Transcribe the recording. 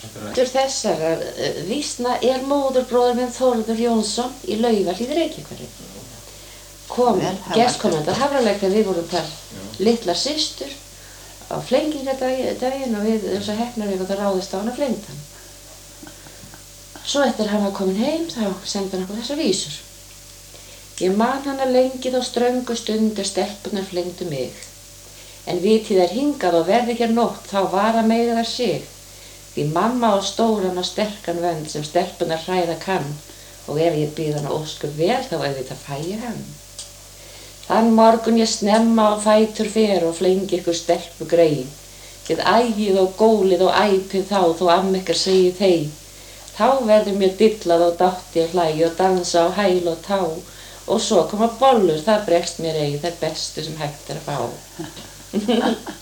Þessarar vísna móðurbróðir minn Þórður Jónsson í Laugahlíð Reykjahverfi. Kom gestkomandi að Hafralækjar, við vorum þar litlar systur á flengingardaginn og við eins og heppnar við það ráðist á hann að flengta hann. Svo eftir hann var komin heim þá sendi hann okkur þessar vísur. Ég man hana lengi þá ströngu stundir stelpunar flengdu mig. En vitið þær hingað og verði hér nótt þá vara meira þar sig. Því mamma á stóran og sterkan vönd sem stelpunar hræða kann og ef ég býð hana ósköp vel þá auðvitað fæ ég hann. Þann morgun ég snemma á fætur fer og flengi ykkur stelpu grey. Þið ægið og gólið og æpið þá þó ammekar segið þey. Þá verður mér dillað og dátt ég hlægi og dansa á hæl og tá og svo koma bollur, það bregst mér þær bestu sem hægt að fá.